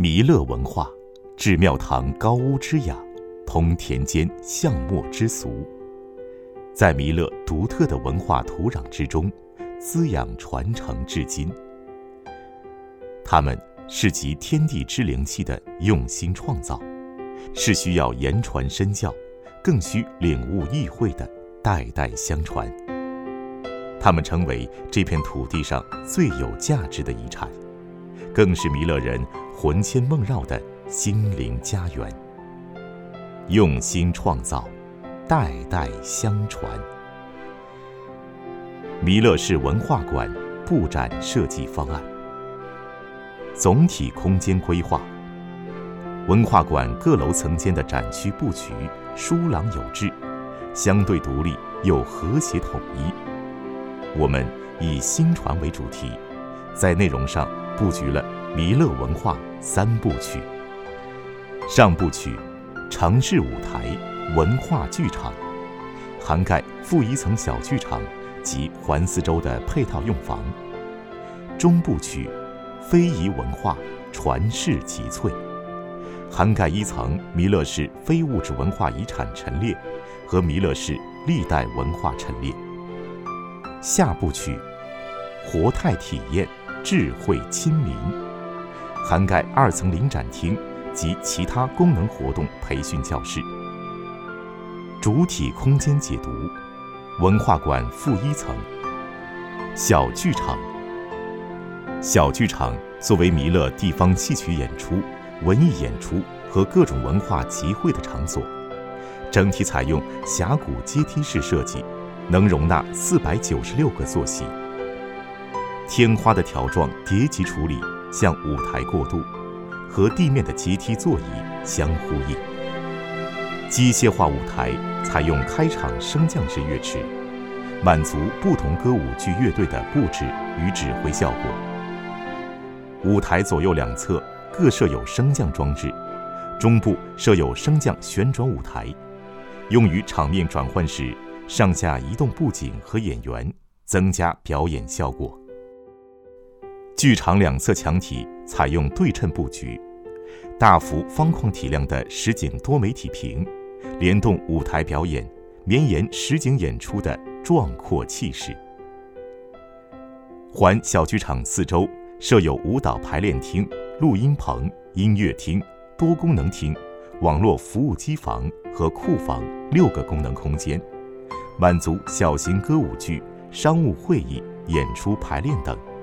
弥勒文化，至庙堂高屋之雅，通田间巷陌之俗，在弥勒独特的文化土壤之中，滋养传承至今。他们是集天地之灵气的用心创造，是需要言传身教，更需领悟意会的代代相传。他们成为这片土地上最有价值的遗产，更是弥勒人魂牵梦绕的心灵家园。用心创造，代代相传。弥勒市文化馆布展设计方案。总体空间规划。文化馆各楼层间的展区布局疏朗有致，相对独立又和谐统一。我们以新传为主题，在内容上布局了弥勒文化3部曲。上部曲城市舞台文化剧场，涵盖负1层小剧场及环4周的配套用房。中部曲非遗文化传世集萃，涵盖1层弥勒市非物质文化遗产陈列和弥勒市历代文化陈列。下部曲活态体验智慧亲民，涵盖2层临展厅及其他功能活动培训教室。主体空间解读，文化馆负1层。小剧场。小剧场作为弥勒地方戏曲演出、文艺演出和各种文化集会的场所，整体采用峡谷阶梯式设计，能容纳496个坐席。天花的条状叠级处理向舞台过渡，和地面的阶梯座椅相呼应。机械化舞台采用开场升降式乐池，满足不同歌舞剧乐队的布置与指挥效果。舞台左右两侧各设有升降装置，中部设有升降旋转舞台，用于场面转换时上下移动布景和演员，增加表演效果。剧场两侧墙体采用对称布局，大幅方框体量的实景多媒体屏，联动舞台表演，绵延实景演出的壮阔气势。环小剧场4周设有舞蹈排练厅、录音棚、音乐厅、多功能厅、网络服务机房和库房6个功能空间，满足小型歌舞剧、商务会议、演出排练等。